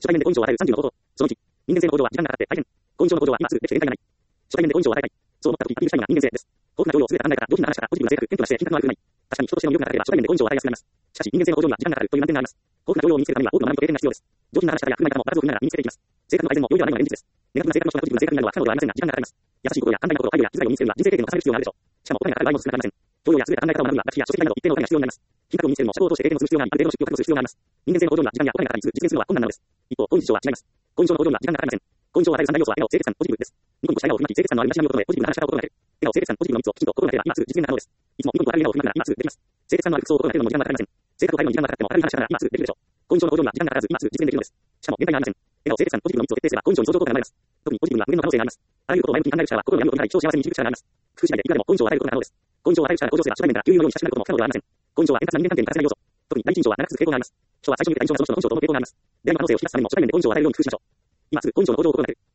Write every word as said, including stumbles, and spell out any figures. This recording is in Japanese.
初対面で根性を与えるさんじゅうの方法。そのいち、人間性の向上は時間がかかって大変。根性の向上は今すぐできて限界がない。初対面で根性を与えたい。そう思った時アピールしたいのが人間性です。豊富な情報をすべて考え方、上品な話し方、ポジティブな性格、謙虚な姿勢、品格のある振る舞い。確かに人としての魅力が高ければ初対面で根性を与えやすくなります。しかし人間性の向上には時間がかかるという難点があります。豊富な情報を身につけるためには多くの学びと経験が必要です。上品な話し方や振る舞い方も場数を踏みながら身につけていきます。性格の改善も容易ではないのが現実です。ネガティブな性格の人がポジティブな性格になるのは不可能ではありませんが、時間がかかります。優しいことや簡単なこと、配慮や気遣いを身につけるには人生経験を重ねる必要があるでしょう。しかもお金がかかる場合も少なくありません。教養や優れた考え方を学ぶには学費や書籍代など一定のお金が必要になります。品格を身につけるのも社交を通して経験を積む必要があり、ある程度の出費を確保する必要があります。人間性の向上には時間やお金がかかり、実現するのは困難なのです。一方、本日上は違います。根性の向上には時間がかかりません。根性を与える三大要素は笑顔、清潔さ、ポジティブです。ニコニコした笑顔を振りまき、清潔さのある身だしなみを整え、ポジティブな話し方を心がける。笑顔、清潔さ、ポジティブのみっつをきちんと心がければ今すぐ実現が可能です。いつもニコニコ明るい笑顔を振りまくなら今すぐできます。清潔さのある服装を心がけるのも時間がかかりません。性格を変えるのに時間がかかっても明るい話し方なら今すぐできるでしょう。根性の向上には時間がかからず今すぐ実現できるのです。しかも限界がありません。笑顔、清潔さ、ポジティブのみっつを徹底すれば根性に相乗効果が生まれます。特にポジティブには無限の可能性があります。あらゆることを前向きに考える力は心を闇を止めたり人を幸せに導く力があります。工夫次第でいくらでも根性を与えることが可能です。根性を与える力が向上すれば初対面から旧友のように親しくなることも不可能ではありません。根性は円滑な人間関係に欠かせない要素。特に第一印象は長く続く傾向があります。人は最初に受けた印象がその人の本性と思う傾向があります。でも可能性を引き出すためにも初対面で根性を与えるように工夫しましょう。今すぐ根性の向上を心がける。